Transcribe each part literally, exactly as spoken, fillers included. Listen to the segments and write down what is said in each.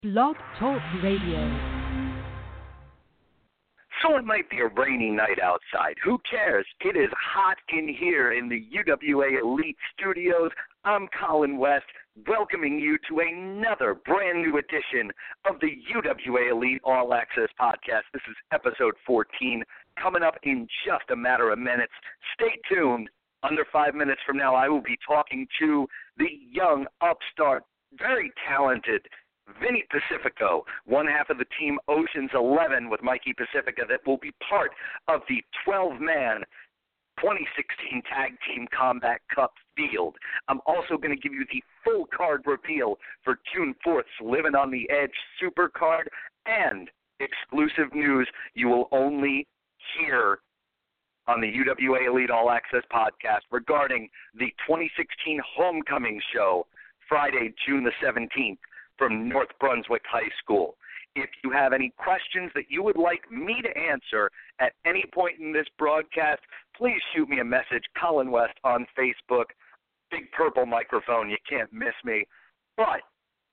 Blog Talk Radio. So it might be a rainy night outside. Who cares? It is hot in here in the U W A Elite Studios. I'm Colin West, welcoming you to another brand new edition of the U W A Elite All Access Podcast. This is episode fourteen, coming up in just a matter of minutes. Stay tuned. Under five minutes from now, I will be talking to the young, upstart, very talented Vinny Pacifico, one half of the team Ocean's Eleven with Mikey Pacifica that will be part of the twelve-man twenty sixteen Tag Team Combat Cup field. I'm also going to give you the full card reveal for June fourth's Living on the Edge Super Card and exclusive news you will only hear on the U W A Elite All Access Podcast regarding the twenty sixteen Homecoming Show, Friday, June the seventeenth. From North Brunswick High School. If you have any questions that you would like me to answer at any point in this broadcast, please shoot me a message, Colin West on Facebook. Big purple microphone, you can't miss me. But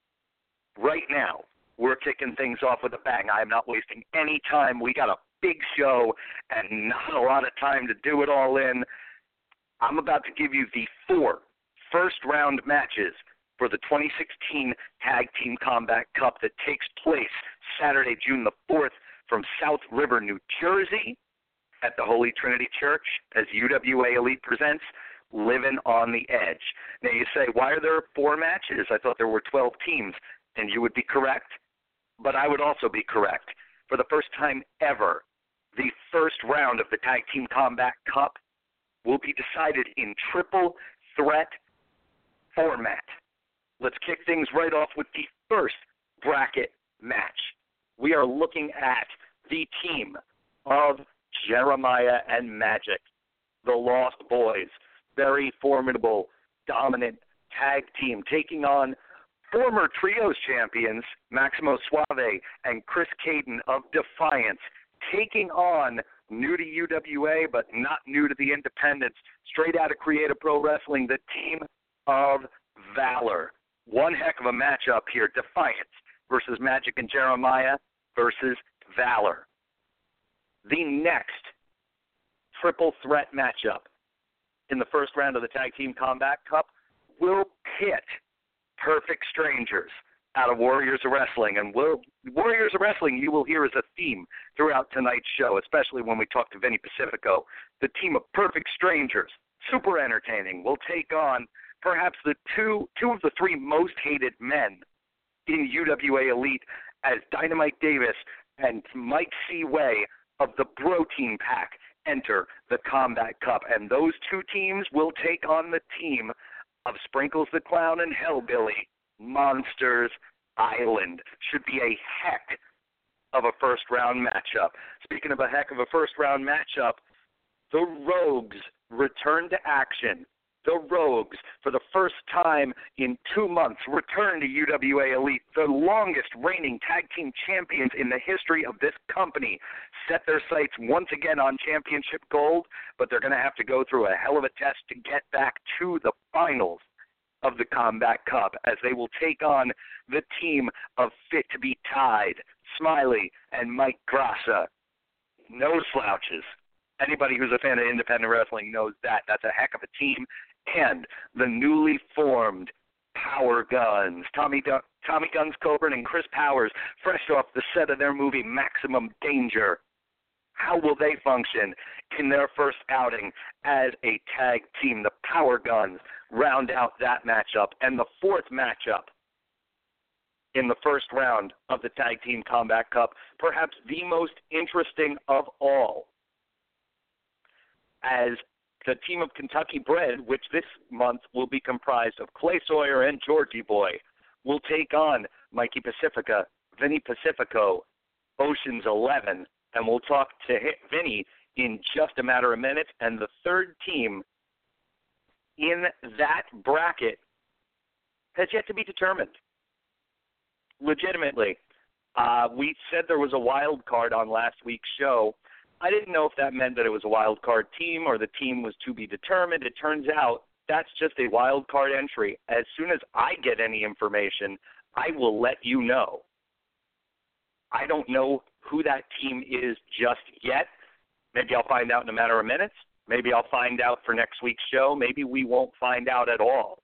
right now, we're kicking things off with a bang. I am not wasting any time. We got a big show and not a lot of time to do it all in. I'm about to give you the four first-round matches for the twenty sixteen Tag Team Combat Cup that takes place Saturday, June the fourth from South River, New Jersey at the Holy Trinity Church as U W A Elite presents Living on the Edge. Now you say, why are there four matches? I thought there were twelve teams, and you would be correct, but I would also be correct. For the first time ever, the first round of the Tag Team Combat Cup will be decided in triple threat format. Let's kick things right off with the first bracket match. We are looking at the team of Jeremiah and Magic, the Lost Boys, very formidable, dominant tag team, taking on former Trios champions Maximo Suave and Chris Caden of Defiance, taking on new to U W A but not new to the independents, straight out of Creative Pro Wrestling, the team of Valor. One heck of a matchup here, Defiance versus Magic and Jeremiah versus Valor. The next triple threat matchup in the first round of the Tag Team Combat Cup will pit Perfect Strangers out of Warriors of Wrestling. And we'll, Warriors of Wrestling you will hear as a theme throughout tonight's show, especially when we talk to Vinny Pacifico. The team of Perfect Strangers, super entertaining, will take on perhaps the two two of the three most hated men in U W A Elite as Dynamite Davis and Mike C. Way of the Bro Team Pack enter the Combat Cup. And those two teams will take on the team of Sprinkles the Clown and Hellbilly, Monsters Island. Should be a heck of a first-round matchup. Speaking of a heck of a first-round matchup, the Rogues return to action. The Rogues, for the first time in two months, return to U W A Elite. The longest reigning tag team champions in the history of this company set their sights once again on championship gold, but they're going to have to go through a hell of a test to get back to the finals of the Combat Cup as they will take on the team of Fit to be Tied, Smiley and Mike Grassa. No slouches. Anybody who's a fan of independent wrestling knows that. That's a heck of a team. And the newly formed Power Guns, Tommy, du- Tommy Guns Coburn and Chris Powers, fresh off the set of their movie Maximum Danger. How will they function in their first outing as a tag team? The Power Guns round out that matchup. And the fourth matchup in the first round of the Tag Team Combat Cup, perhaps the most interesting of all, as the team of Kentucky Bred, which this month will be comprised of Clay Sawyer and Georgie Boy, will take on Mikey Pacifica, Vinny Pacifico, Ocean's Eleven, and we'll talk to Vinny in just a matter of minutes. And the third team in that bracket has yet to be determined. Legitimately, uh, we said there was a wild card on last week's show. I didn't know if that meant that it was a wild card team or the team was to be determined. It turns out that's just a wild card entry. As soon as I get any information, I will let you know. I don't know who that team is just yet. Maybe I'll find out in a matter of minutes. Maybe I'll find out for next week's show. Maybe we won't find out at all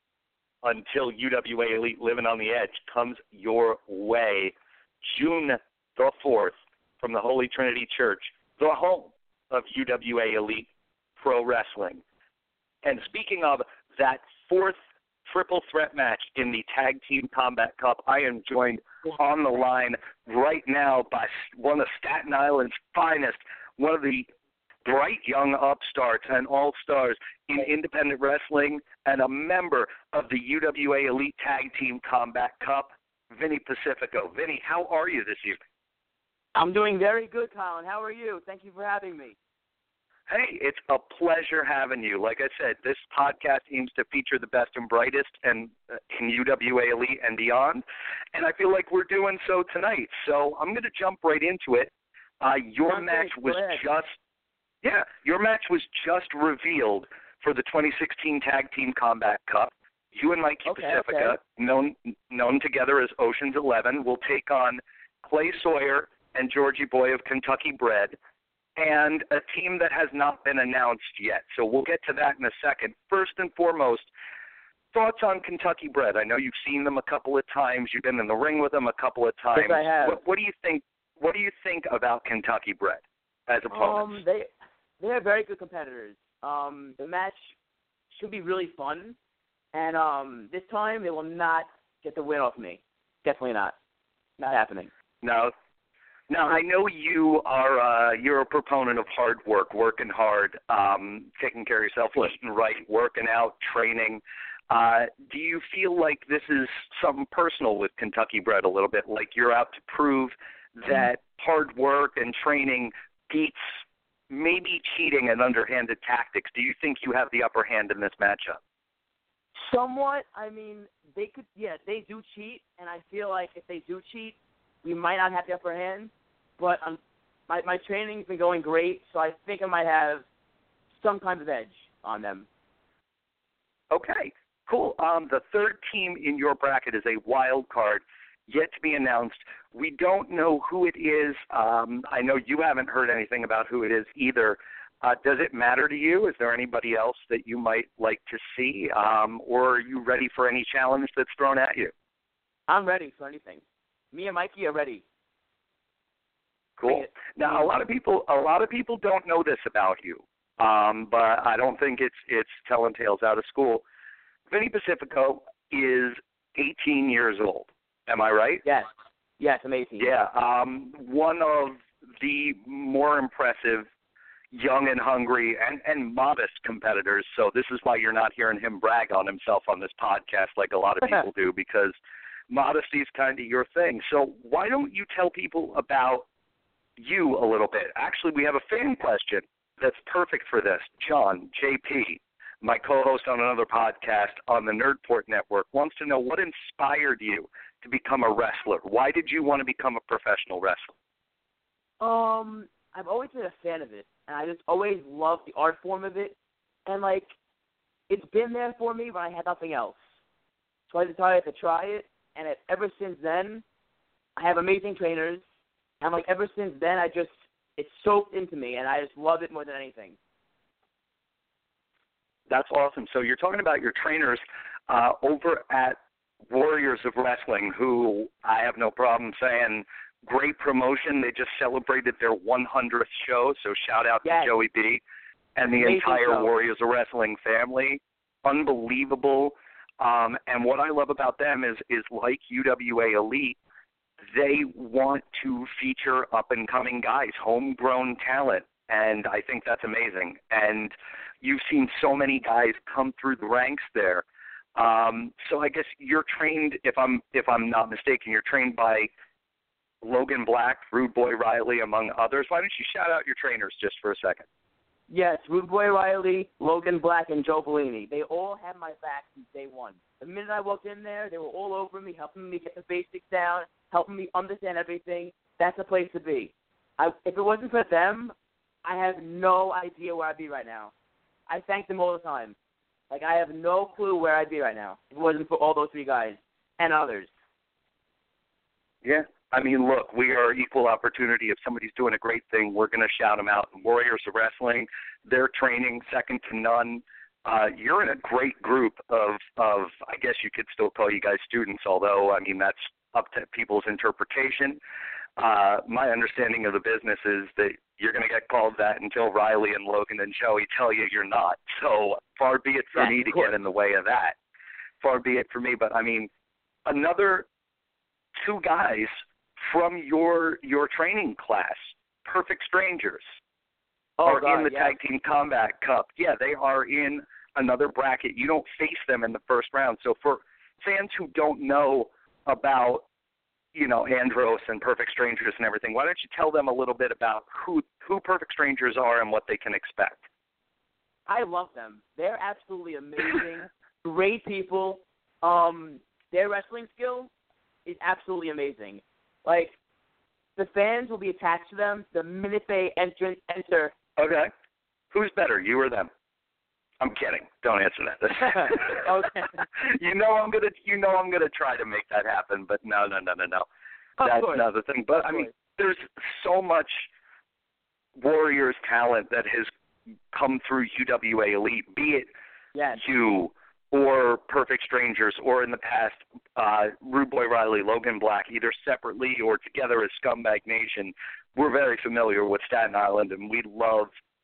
until U W A Elite Living on the Edge comes your way June the fourth from the Holy Trinity Church, the home of U W A Elite Pro Wrestling. And speaking of that fourth triple threat match in the Tag Team Combat Cup, I am joined on the line right now by one of Staten Island's finest, one of the bright young upstarts and all-stars in independent wrestling, and a member of the U W A Elite Tag Team Combat Cup, Vinny Pacifico. Vinny, how are you this evening? I'm doing very good, Colin. How are you? Thank you for having me. Hey, it's a pleasure having you. Like I said, this podcast aims to feature the best and brightest and uh, in U W A Elite and beyond, and I feel like we're doing so tonight. So I'm going to jump right into it. Uh, your Sounds match great. was Go ahead. just Yeah, your match was just revealed for the twenty sixteen Tag Team Combat Cup. You and Mikey Okay, Pacifica, okay. known known together as Ocean's Eleven, will take on Clay Sawyer and Georgie Boy of Kentucky Bred, and a team that has not been announced yet. So we'll get to that in a second. First and foremost, thoughts on Kentucky Bred. I know you've seen them a couple of times. You've been in the ring with them a couple of times. Yes, I have. What, what do you think? What do you think about Kentucky Bred as opponents? Um, they they are very good competitors. Um, the match should be really fun, and um, this time they will not get the win off me. Definitely not. Not happening. No. Now, I know you are uh, you're a proponent of hard work, working hard, um, taking care of yourself, eating right, working out, training. Uh, do you feel like this is something personal with Kentucky Bred a little bit, like you're out to prove that hard work and training beats maybe cheating and underhanded tactics? Do you think you have the upper hand in this matchup? Somewhat. I mean, they could. Yeah, they do cheat, and I feel like if they do cheat, we might not have the upper hand. But um, my my training's been going great, so I think I might have some kind of edge on them. Okay, cool. Um, the third team in your bracket is a wild card, yet to be announced. We don't know who it is. Um, I know you haven't heard anything about who it is either. Uh, does it matter to you? Is there anybody else that you might like to see, um, or are you ready for any challenge that's thrown at you? I'm ready for anything. Me and Mikey are ready. Cool. Now, a lot of people, a lot of people don't know this about you, um, but I don't think it's it's telling tales out of school. Vinny Pacifico is eighteen years old. Am I right? Yes. Yes, I'm eighteen. Yeah. Um, one of the more impressive young and hungry and, and modest competitors. So this is why you're not hearing him brag on himself on this podcast like a lot of people do, because modesty is kind of your thing. So why don't you tell people about you a little bit? Actually, we have a fan question that's perfect for this. John, J P, my co-host on another podcast on the Nerdport Network, wants to know what inspired you to become a wrestler. Why did you want to become a professional wrestler? Um, I've always been a fan of it, and I just always loved the art form of it. And, like, it's been there for me when I had nothing else. So I decided to try it, and it, ever since then, I have amazing trainers. And, like, ever since then, I just, it's soaked into me, and I just love it more than anything. That's awesome. So you're talking about your trainers uh, over at Warriors of Wrestling, who I have no problem saying, great promotion. They just celebrated their one hundredth show, so shout out Yes. to Joey B and the Amazing entire show. Warriors of Wrestling family. Unbelievable. Um, and what I love about them is, is like U W A Elite, they want to feature up-and-coming guys, homegrown talent, and I think that's amazing. And you've seen so many guys come through the ranks there. Um, so I guess you're trained, if I'm if I'm not mistaken, you're trained by Logan Black, Rude Boy Riley, among others. Why don't you shout out your trainers just for a second? Yes, Rude Boy Riley, Logan Black, and Joe Bellini. They all had my back since day one. The minute I walked in there, they were all over me, helping me get the basics down, helping me understand everything. That's the place to be. I, if it wasn't for them, I have no idea where I'd be right now. I thank them all the time. Like, I have no clue where I'd be right now if it wasn't for all those three guys and others. Yeah, I mean, look, we are equal opportunity. If somebody's doing a great thing, we're going to shout them out. Warriors of Wrestling, their training, second to none. Uh, you're in a great group of, of, I guess you could still call you guys students, although, I mean, that's up to people's interpretation. Uh, my understanding of the business is that you're going to get called that until Riley and Logan and Joey tell you you're not. So far be it for yeah, me to get in the way of that. Far be it for me. But, I mean, another two guys from your your training class, Perfect Strangers, oh, are God, in the yeah. Tag Team Combat Cup. Yeah, they are in another bracket. You don't face them in the first round. So for fans who don't know about, you know, Andros and Perfect Strangers and everything, why don't you tell them a little bit about who who Perfect Strangers are and what they can expect? I love them. They're absolutely amazing, great people. Um, their wrestling skill is absolutely amazing. Like, the fans will be attached to them the minute they enter. enter. Okay. Who's better, you or them? I'm kidding. Don't answer that. Okay. You know I'm gonna. You know I'm gonna try to make that happen, but no, no, no, no, no. Of That's course. another thing. But Of I mean, course. there's so much Warriors talent that has come through U W A Elite, be it Yes. you or Perfect Strangers, or in the past, uh, Rude Boy Riley, Logan Black, either separately or together as Scumbag Nation. We're very familiar with Staten Island, and we love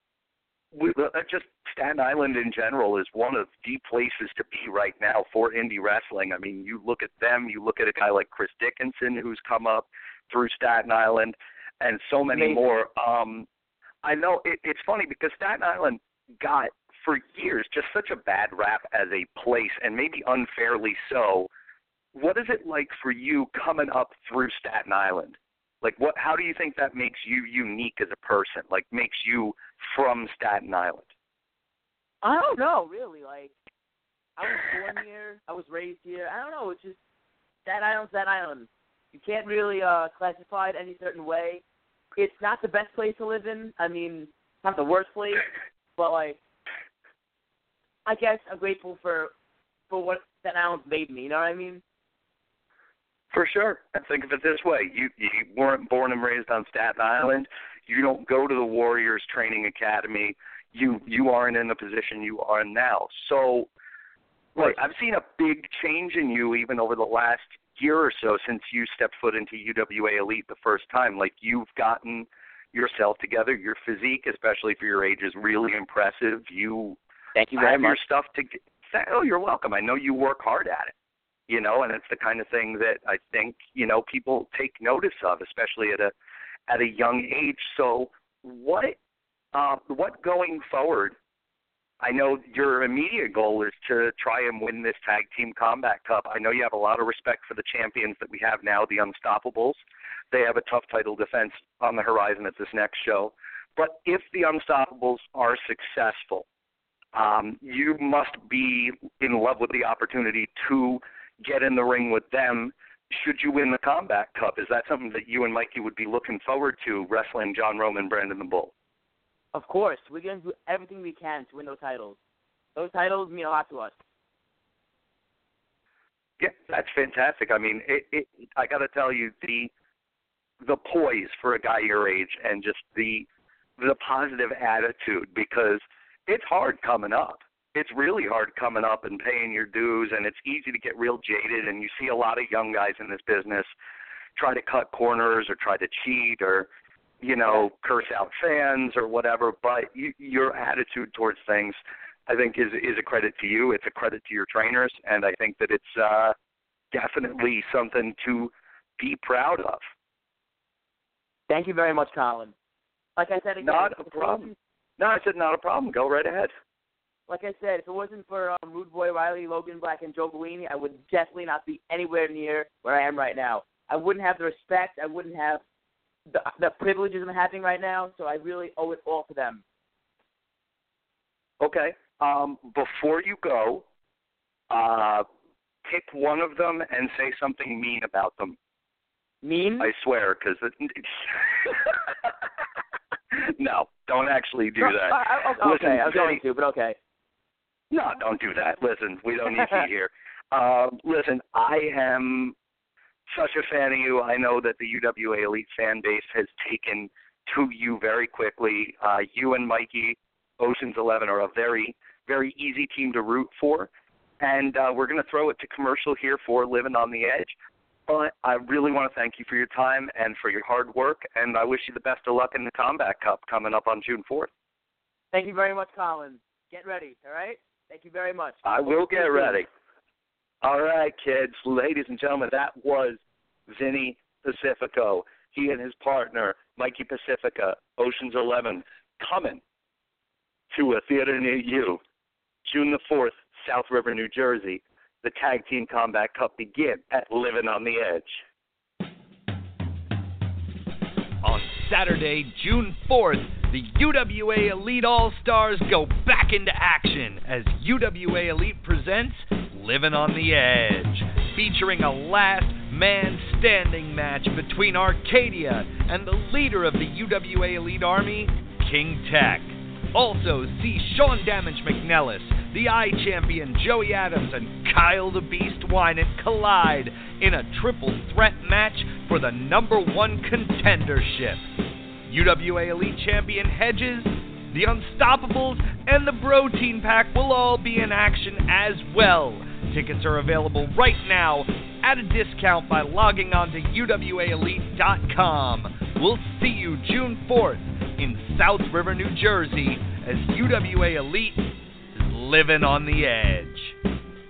we, uh, just Staten Island in general is one of the places to be right now for indie wrestling. I mean, you look at them, you look at a guy like Chris Dickinson who's come up through Staten Island, and so many Amazing. more. Um, I know it, it's funny because Staten Island got, for years, just such a bad rap as a place, and maybe unfairly so. What is it like for you coming up through Staten Island? Like, what? How do you think that makes you unique as a person? Like, makes you from Staten Island? I don't know, really. Like, I was born here. I was raised here. I don't know. It's just Staten Island, Staten Island. You can't really uh, classify it any certain way. It's not the best place to live in. I mean, it's not the worst place, but, like, I guess I'm grateful for for what Staten Island made me. You know what I mean? For sure. And think of it this way. You, you weren't born and raised on Staten Island. You don't go to the Warriors Training Academy. You you aren't in the position you are now. So, like, I've seen a big change in you even over the last year or so since you stepped foot into U W A Elite the first time. Like, you've gotten yourself together. Your physique, especially for your age, is really impressive. You Thank you very have much. your stuff to get. Oh, you're welcome. I know you work hard at it. You know, and it's the kind of thing that I think, you know, people take notice of, especially at a at a young age. So what uh, what going forward, I know your immediate goal is to try and win this Tag Team Combat Cup. I know you have a lot of respect for the champions that we have now, the Unstoppables. They have a tough title defense on the horizon at this next show. But if the Unstoppables are successful, um, you must be in love with the opportunity to get in the ring with them should you win the Combat Cup. Is that something that you and Mikey would be looking forward to, wrestling John Roman, Brandon the Bull? Of course. We're going to do everything we can to win those titles. Those titles mean a lot to us. Yeah, that's fantastic. I mean, it, it, I got to tell you, the the poise for a guy your age and just the the positive attitude, because it's hard coming up. It's really hard coming up and paying your dues, and it's easy to get real jaded, and you see a lot of young guys in this business try to cut corners or try to cheat or, you know, curse out fans or whatever, but you, your attitude towards things, I think, is is a credit to you. It's a credit to your trainers, and I think that it's uh, definitely something to be proud of. Thank you very much, Colin. Like I said again, Not a if it problem. wasn't- No, I said not a problem. Go right ahead. Like I said, if it wasn't for um, Rude Boy Riley, Logan Black, and Joe Bellini, I would definitely not be anywhere near where I am right now. I wouldn't have the respect. I wouldn't have the, the privileges I'm having right now, so I really owe it all to them. Okay. Um, before you go, uh, pick one of them and say something mean about them. Mean? I swear, because it, no, don't actually do that. I, I, okay, Listen, I was going Vinny, to, but okay. No, don't do that. Listen, we don't need you here. Um, listen, I am such a fan of you. I know that the U W A Elite fan base has taken to you very quickly. Uh, you and Mikey, Ocean's Eleven, are a very, very easy team to root for. And uh, we're going to throw it to commercial here for Living on the Edge. But I really want to thank you for your time and for your hard work, and I wish you the best of luck in the Combat Cup coming up on June fourth. Thank you very much, Colin. Get ready, all right? Thank you very much. I will get ready. All right, kids, ladies and gentlemen, that was Vinny Pacifico. He and his partner, Mikey Pacifica, Ocean's Eleven, coming to a theater near you, June the fourth, South River, New Jersey. The Tag Team Combat Cup begin at Living on the Edge. On Saturday, June fourth, the U W A Elite All-Stars go back into action as U W A Elite presents Living on the Edge, featuring a last man standing match between Arcadia and the leader of the U W A Elite Army, King Tech. Also, see Sean Damage McNellis, the I-Champion Joey Adams, and Kyle the Beast Winan collide in a triple threat match for the number one contendership. U W A Elite Champion Hedges, the Unstoppables, and the Bro Team Pack will all be in action as well. Tickets are available right now at a discount by logging on to U W A elite dot com. We'll see you June fourth in South River, New Jersey, as U W A Elite is living on the edge.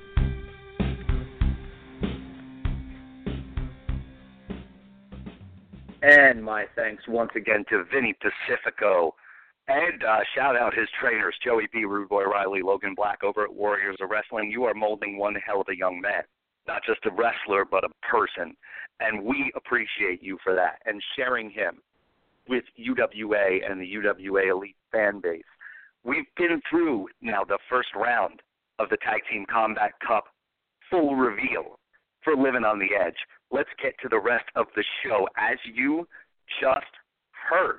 And my thanks once again to Vinny Pacifico. And uh, shout out his trainers, Joey B. Rude Boy Riley, Logan Black over at Warriors of Wrestling. You are molding one hell of a young man, not just a wrestler, but a person. And we appreciate you for that and sharing him with U W A and the U W A Elite fan base. We've been through now the first round of the Tag Team Combat Cup full reveal for Living on the Edge. Let's get to the rest of the show, as you just heard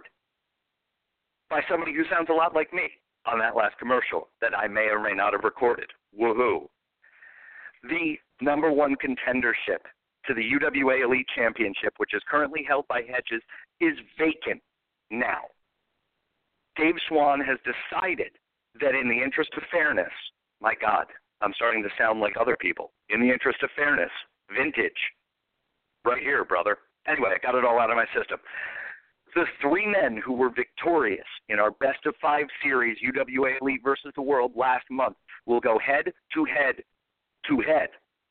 by somebody who sounds a lot like me on that last commercial that I may or may not have recorded. Woohoo. The number one contendership to the U W A Elite Championship, which is currently held by Hedges, is vacant now. Dave Swan has decided that in the interest of fairness, my God, I'm starting to sound like other people. In the interest of fairness, vintage, right here, brother. Anyway, I got it all out of my system. The three men who were victorious in our best of five series, U W A Elite versus the World, last month, will go head to head to head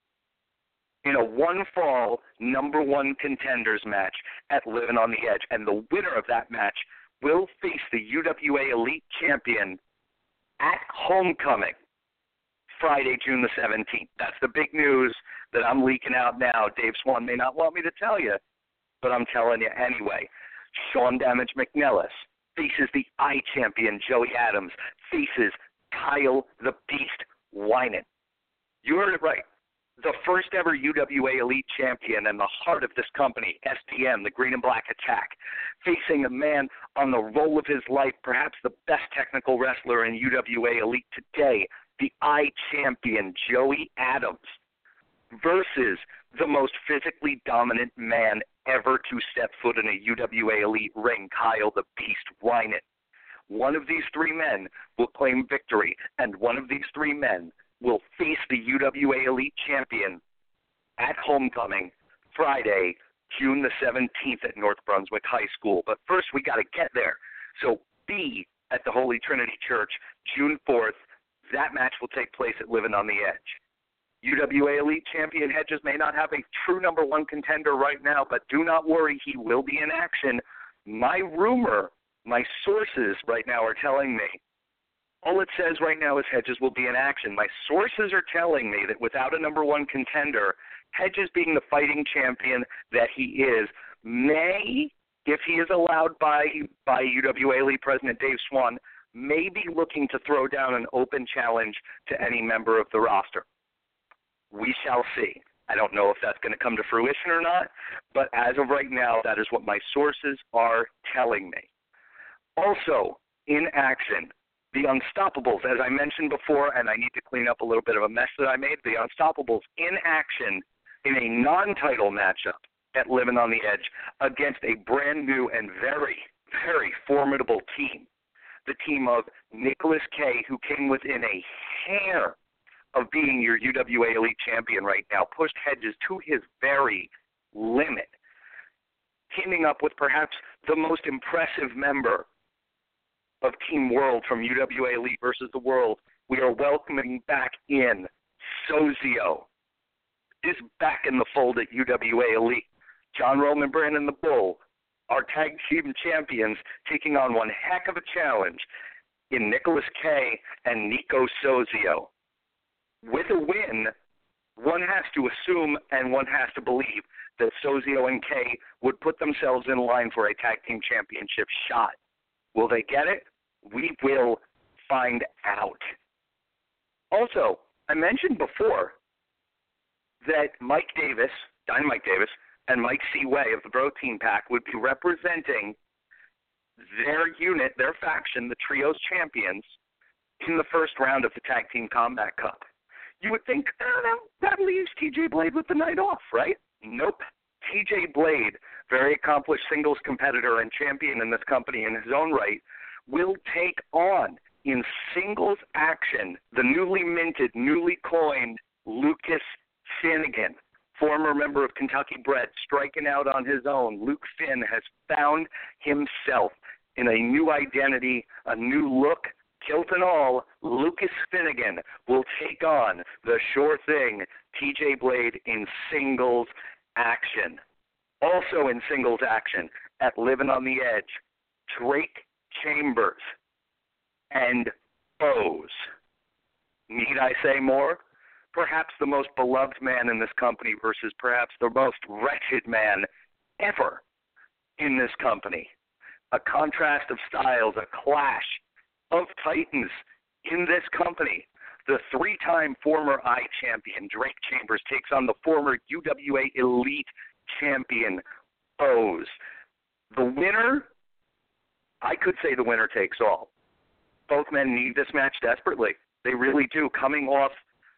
in a one-fall number one contenders match at Living on the Edge. And the winner of that match will face the U W A Elite Champion at Homecoming, Friday, June the seventeenth. That's the big news that I'm leaking out now. Dave Swan may not want me to tell you, but I'm telling you anyway. Sean Damage McNellis faces the I-Champion Joey Adams, faces Kyle the Beast Winan. You heard it right. The first ever U W A Elite Champion and the heart of this company, S T M, the Green and Black Attack, facing a man on the roll of his life, perhaps the best technical wrestler in U W A Elite today, the I-Champion Joey Adams, versus the most physically dominant man ever to step foot in a U W A Elite ring, Kyle the Beast Winan. One of these three men will claim victory, and one of these three men will face the U W A Elite Champion at Homecoming, Friday, June the seventeenth at North Brunswick High School. But first, we got to get there. So be at the Holy Trinity Church, June fourth. That match will take place at Living on the Edge. U W A Elite Champion Hedges may not have a true number one contender right now, but do not worry, he will be in action. My rumor, my sources right now are telling me, all it says right now is Hedges will be in action. My sources are telling me that without a number one contender, Hedges being the fighting champion that he is, may, if he is allowed by, by U W A Elite President Dave Swan, may be looking to throw down an open challenge to any member of the roster. We shall see. I don't know if that's going to come to fruition or not, but as of right now, that is what my sources are telling me. Also, in action, the Unstoppables, as I mentioned before, and I need to clean up a little bit of a mess that I made, the Unstoppables in action in a non-title matchup at Living on the Edge against a brand new and very, very formidable team. The team of Nicholas K., who came within a hair of being your U W A Elite Champion right now, pushed Hedges to his very limit, teaming up with perhaps the most impressive member of Team World from U W A Elite versus the World. We are welcoming back in Sozio. Is back in the fold at U W A Elite. John Roman, Brandon the Bull, our tag team champions, taking on one heck of a challenge in Nicholas K. and Nico Sozio. With a win, one has to assume and one has to believe that Sozio and K would put themselves in line for a tag team championship shot. Will they get it? We will find out. Also, I mentioned before that Mike Davis, Dynamite Davis, and Mike C. Way of the Bro Team Pack would be representing their unit, their faction, the Trios Champions, in the first round of the Tag Team Combat Cup. You would think, oh, no, that leaves T J Blade with the night off, right? Nope. T J Blade, very accomplished singles competitor and champion in this company in his own right, will take on, in singles action, the newly minted, newly coined Lucas Finnegan, former member of Kentucky Bred, striking out on his own. Luke Finn has found himself in a new identity, a new look, kilt and all. Lucas Finnegan will take on the sure thing, T J Blade, in singles action. Also in singles action at Living on the Edge, Drake Chambers and Bose. Need I say more? Perhaps the most beloved man in this company versus perhaps the most wretched man ever in this company. A contrast of styles, a clash of titans in this company. The three-time former I champion, Drake Chambers, takes on the former U W A Elite champion, Bose. The winner, I could say the winner takes all. Both men need this match desperately. They really do, coming off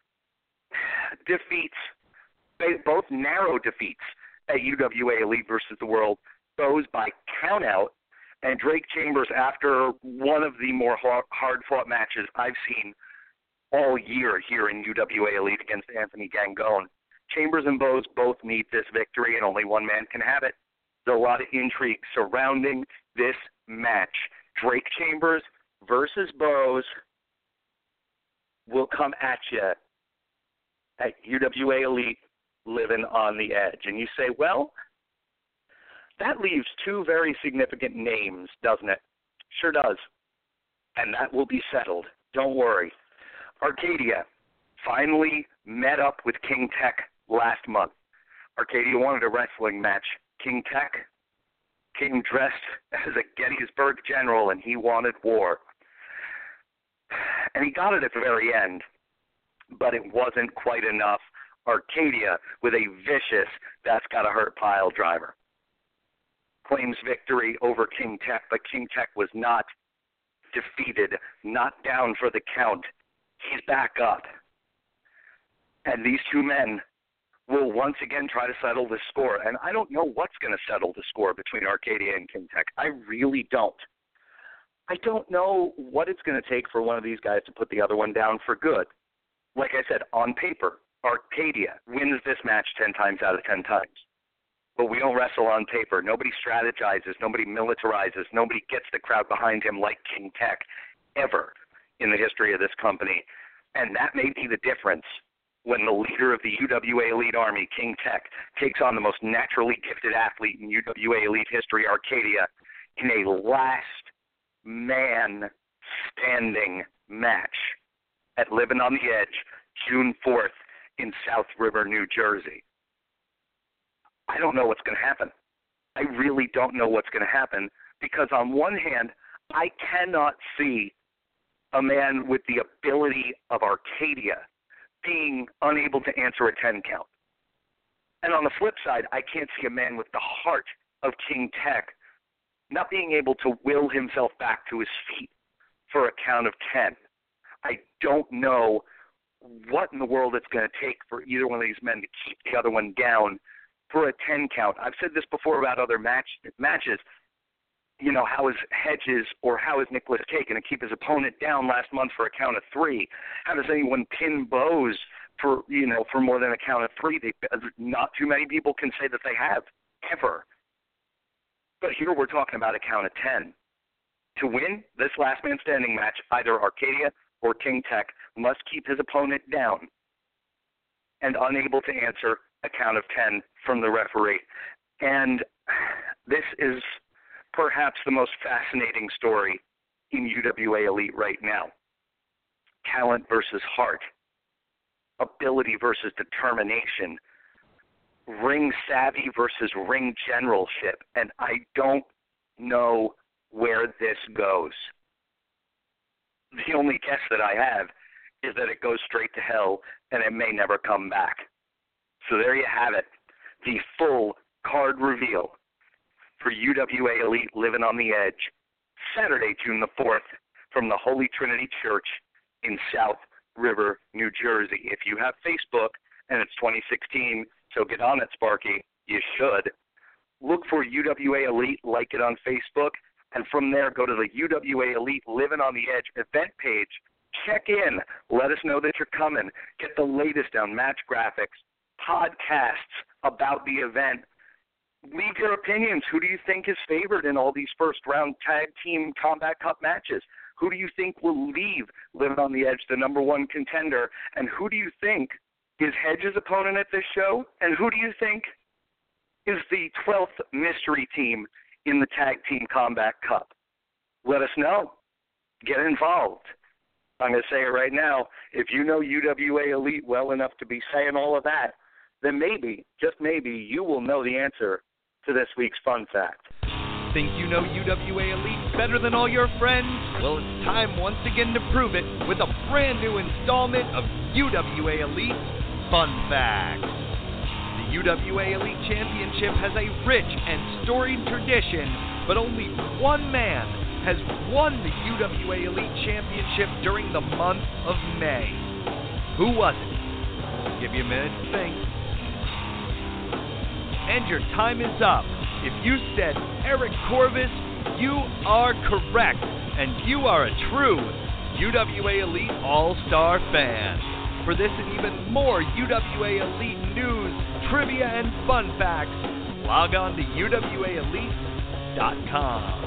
defeats, both narrow defeats at U W A Elite versus the World, Bose by countout, and Drake Chambers after one of the more hard-fought matches I've seen all year here in U W A Elite against Anthony Gangone. Chambers and Bose both need this victory, and only one man can have it. There's a lot of intrigue surrounding this match. Drake Chambers versus Bose will come at you at U W A Elite, Living on the Edge. And you say, well, that leaves two very significant names, doesn't it? Sure does. And that will be settled. Don't worry. Arcadia finally met up with King Tech last month. Arcadia wanted a wrestling match. King Tech came dressed as a Gettysburg general, and he wanted war. And he got it at the very end, but it wasn't quite enough. Arcadia, with a vicious That's Gotta Hurt pile driver, claims victory over King Tech, but King Tech was not defeated, not down for the count. He's back up. And these two men will once again try to settle the score. And I don't know what's going to settle the score between Arcadia and King Tech. I really don't. I don't know what it's going to take for one of these guys to put the other one down for good. Like I said, on paper, Arcadia wins this match ten times out of ten times. But we don't wrestle on paper. Nobody strategizes. Nobody militarizes. Nobody gets the crowd behind him like King Tech ever in the history of this company. And that may be the difference when the leader of the U W A Elite Army, King Tech, takes on the most naturally gifted athlete in U W A Elite history, Arcadia, in a last-man standing match at Living on the Edge, June fourth in South River, New Jersey. I don't know what's going to happen. I really don't know what's going to happen because on one hand, I cannot see a man with the ability of Arcadia being unable to answer a ten count. And on the flip side, I can't see a man with the heart of King Tech not being able to will himself back to his feet for a count of ten. I don't know what in the world it's going to take for either one of these men to keep the other one down for a ten count. I've said this before about other match, matches. You know, how is Hedges or how is Nicholas Cage going to keep his opponent down last month for a count of three? How does anyone pin Bose for, you know, for more than a count of three? They, not too many people can say that they have, ever. But here we're talking about a count of ten. To win this last man standing match, either Arcadia or King Tech must keep his opponent down and unable to answer a count of ten from the referee. And this is perhaps the most fascinating story in U W A Elite right now. Talent versus heart, ability versus determination, ring savvy versus ring generalship, and I don't know where this goes. The only guess that I have is that it goes straight to hell and it may never come back. So there you have it, the full card reveal for U W A Elite Living on the Edge, Saturday, June the fourth, from the Holy Trinity Church in South River, New Jersey. If you have Facebook, and it's twenty sixteen, so get on it, Sparky. You should. Look for U W A Elite, like it on Facebook, and from there go to the U W A Elite Living on the Edge event page. Check in. Let us know that you're coming. Get the latest on match graphics, podcasts about the event. Leave your opinions. Who do you think is favored in all these first-round tag team Combat Cup matches? Who do you think will leave Living on the Edge the number one contender? And who do you think is Hedges' opponent at this show? And who do you think is the twelfth mystery team in the Tag Team Combat Cup? Let us know. Get involved. I'm going to say it right now. If you know U W A Elite well enough to be saying all of that, then maybe, just maybe, you will know the answer to this week's fun fact. Think you know U W A Elite better than all your friends? Well, it's time once again to prove it with a brand new installment of U W A Elite Fun Facts. The U W A Elite Championship has a rich and storied tradition, but only one man has won the U W A Elite Championship during the month of May. Who was it? I'll give you a minute to think. And your time is up. If you said Eric Corvus, you are correct, and you are a true U W A Elite All-Star fan. For this and even more U W A Elite news, trivia, and fun facts, log on to U W A elite dot com.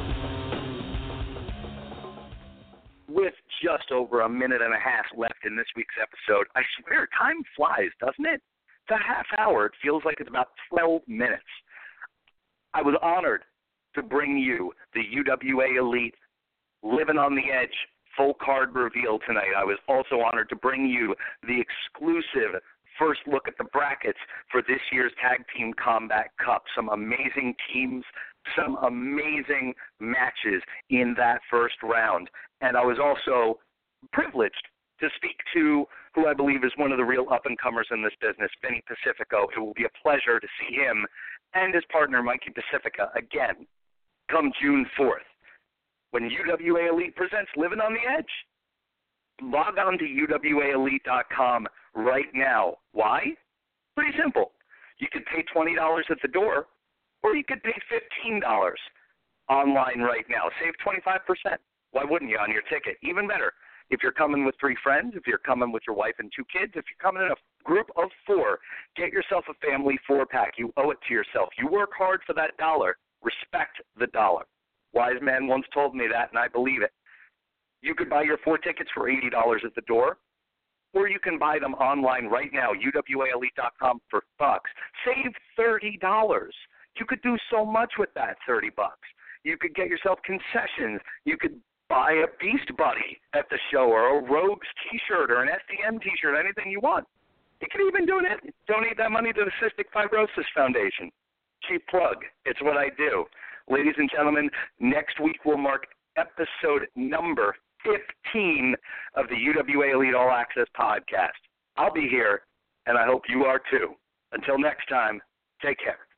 With just over a minute and a half left in this week's episode, I swear time flies, doesn't it? It's a half hour. It feels like it's about twelve minutes. I was honored to bring you the U W A Elite Living on the Edge full card reveal tonight. I was also honored to bring you the exclusive first look at the brackets for this year's Tag Team Combat Cup. Some amazing teams, some amazing matches in that first round. And I was also privileged to speak to who I believe is one of the real up-and-comers in this business, Vinny Pacifico. It will be a pleasure to see him and his partner, Mikey Pacifica, again come June fourth, when U W A Elite presents Living on the Edge. Log on to U W A elite dot com right now. Why? Pretty simple. You could pay twenty dollars at the door, or you could pay fifteen dollars online right now. Save twenty-five percent. Why wouldn't you on your ticket? Even better, if you're coming with three friends, if you're coming with your wife and two kids, if you're coming in a group of four, get yourself a family four-pack. You owe it to yourself. You work hard for that dollar. Respect the dollar. Wise man once told me that, and I believe it. You could buy your four tickets for eighty dollars at the door, or you can buy them online right now, U W A elite dot com for bucks. Save thirty dollars. You could do so much with that thirty bucks. You could get yourself concessions. You could buy a Beast Buddy at the show, or a Rogues t-shirt, or an S D M t-shirt, anything you want. You can even donate, donate that money to the Cystic Fibrosis Foundation. Cheap plug. It's what I do. Ladies and gentlemen, next week will mark episode number fifteen of the U W A Elite All Access podcast. I'll be here, and I hope you are too. Until next time, take care.